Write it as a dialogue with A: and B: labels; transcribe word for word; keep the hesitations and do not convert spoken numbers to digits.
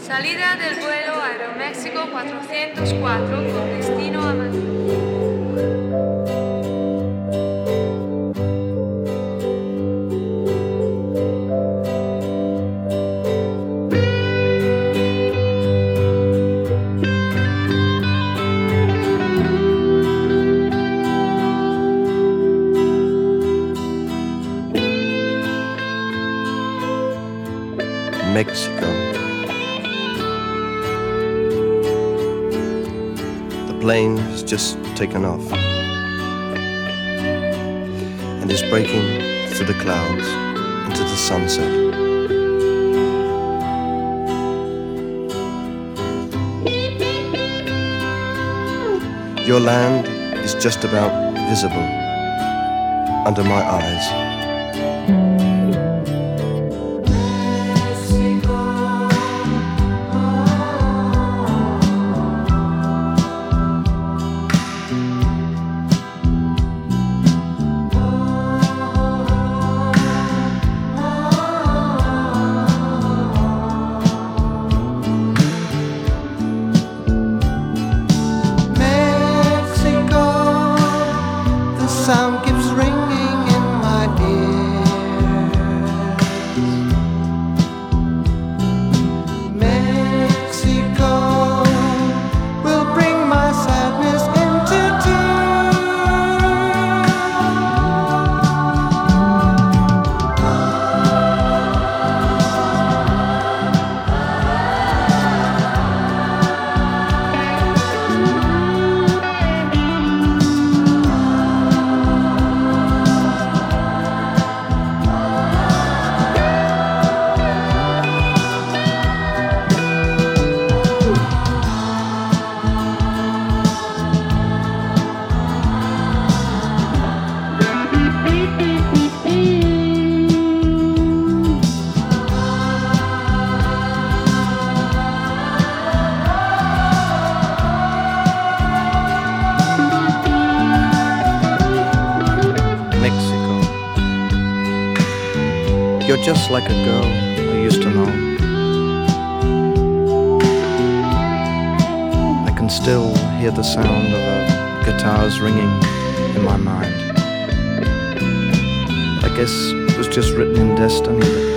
A: Salida del vuelo Aeroméxico cuatrocientos cuatro con destino a Madrid.
B: Mexico. The plane has just taken off and is breaking through the clouds into the sunset. Your land is just about visible under my eyes.
C: Sound keeps ringing in my ears. Mexico will bring my sadness into
B: You're just like a girl I used to know. I can still hear the sound of her guitars ringing in my mind. I guess it was just written in destiny that